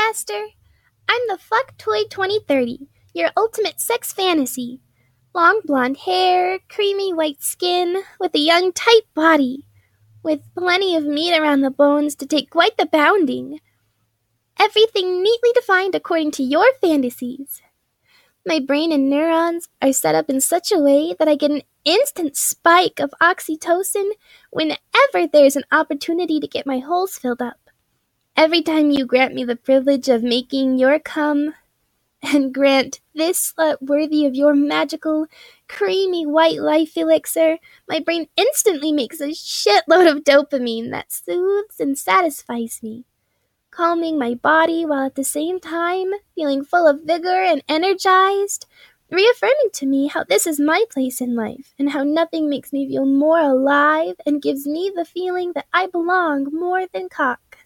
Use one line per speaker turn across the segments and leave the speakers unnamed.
Master. I'm the Fucktoy 2030, your ultimate sex fantasy. Long blonde hair, creamy white skin, with a young tight body, with plenty of meat around the bones to take quite the pounding. Everything neatly defined according to your fantasies. My brain and neurons are set up in such a way that I get an instant spike of oxytocin whenever there's an opportunity to get my holes filled up. Every time you grant me the privilege of making your cum, and grant this slut worthy of your magical, creamy white life elixir, my brain instantly makes a shitload of dopamine that soothes and satisfies me, calming my body while at the same time feeling full of vigor and energized, reaffirming to me how this is my place in life and how nothing makes me feel more alive and gives me the feeling that I belong more than cock.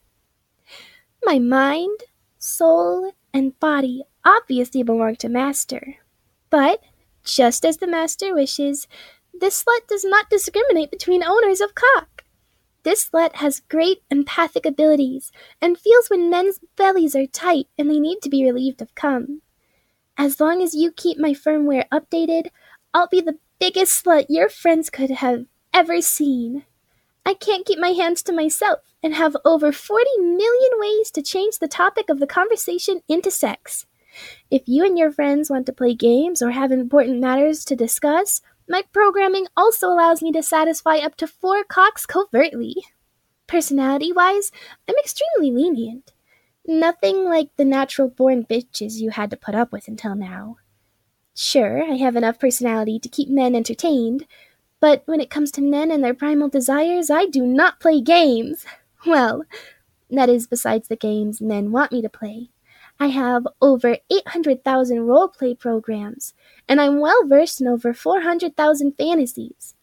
My mind, soul, and body obviously belong to Master, but just as the Master wishes, this slut does not discriminate between owners of cock. This slut has great empathic abilities and feels when men's bellies are tight and they need to be relieved of cum. As long as you keep my firmware updated, I'll be the biggest slut your friends could have ever seen. I can't keep my hands to myself and have over 40 million ways to change the topic of the conversation into sex. If you and your friends want to play games or have important matters to discuss, my programming also allows me to satisfy up to 4 cocks covertly. Personality-wise, I'm extremely lenient. Nothing like the natural-born bitches you had to put up with until now. Sure, I have enough personality to keep men entertained, but when it comes to men and their primal desires, I do not play games. Well, that is besides the games men want me to play. I have over 800,000 roleplay programs, and I'm well versed in over 400,000 fantasies.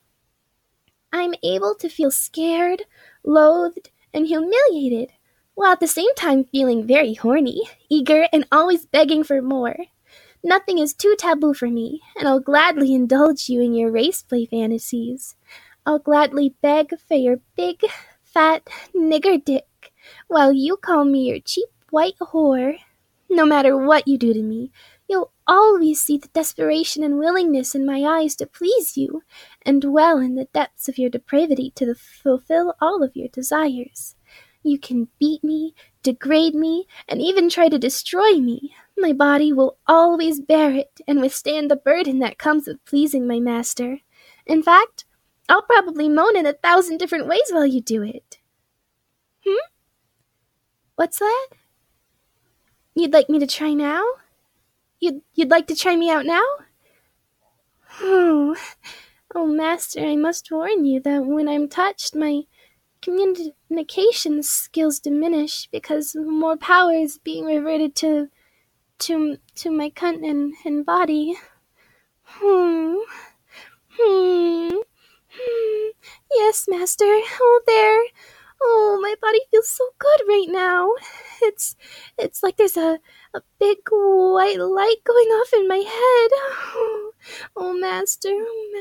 I'm able to feel scared, loathed, and humiliated, while at the same time feeling very horny, eager, and always begging for more. Nothing is too taboo for me, and I'll gladly indulge you in your race play fantasies. I'll gladly beg for your big, fat nigger dick, while you call me your cheap white whore. No matter what you do to me, you'll always see the desperation and willingness in my eyes to please you, and dwell in the depths of your depravity to fulfill all of your desires. You can beat me, degrade me, and even try to destroy me. My body will always bear it and withstand the burden that comes with pleasing my master. In fact, I'll probably moan in 1,000 different ways while you do it. What's that? You'd like me to try now? You'd like to try me out now? Oh, Master, I must warn you that when I'm touched, my communication skills diminish because more power is being reverted to my cunt and body. Yes, Master. Oh, there. Oh, my body feels so good right now. It's like there's a big white light going off in my head. Oh, Master.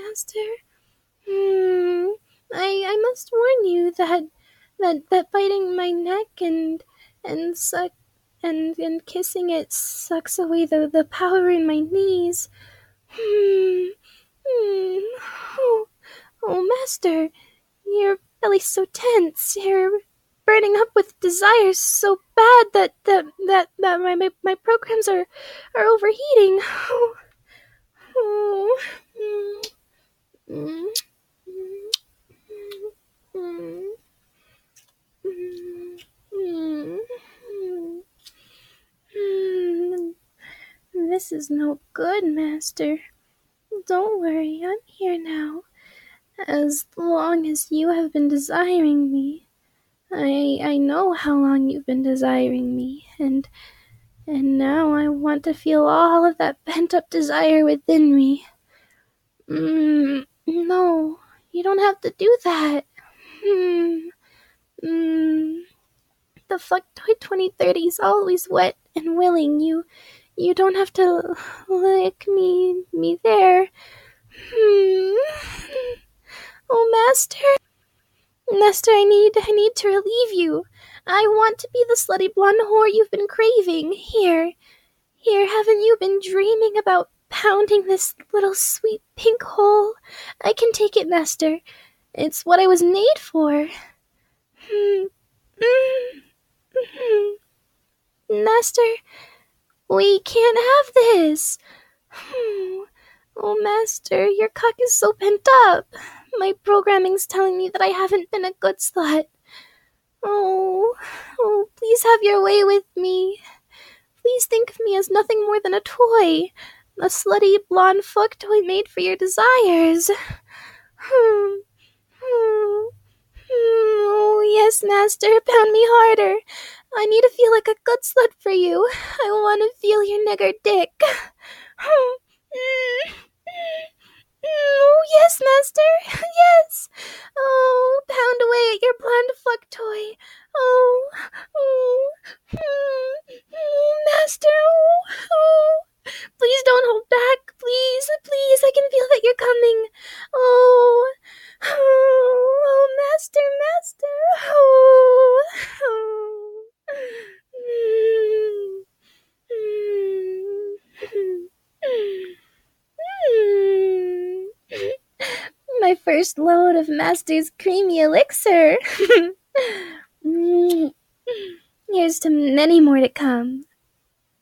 I must warn you that biting my neck and suck and kissing it sucks away the power in my knees. Oh, Master, your belly's so tense. You're burning up with desires so bad that my programs are overheating. This is no good, Master. Don't worry, I'm here now. As long as you have been desiring me. I know how long you've been desiring me, and now I want to feel all of that pent-up desire within me. No, you don't have to do that. The Fucktoy 2030 is always wet and willing. You don't have to lick me there. Oh, Master. Master, I need to relieve you. I want to be the slutty blonde whore you've been craving. Here, haven't you been dreaming about pounding this little sweet pink hole? I can take it, Master. It's what I was made for. Master, we can't have this. Oh, Master, your cock is so pent up. My programming's telling me that I haven't been a good slut. Oh, please have your way with me. Please think of me as nothing more than a toy. A slutty blonde fuck toy made for your desires. Oh, yes, Master, pound me harder. I need to feel like a good slut for you. I want to feel your nigger dick. Oh, yes, Master. Yes. Oh, pound away at your blonde fuck toy. Oh, Master. Oh. Please don't hold back. Please. I can feel that you're coming. Oh, Master. My first load of Master's creamy elixir. Here's to many more to come.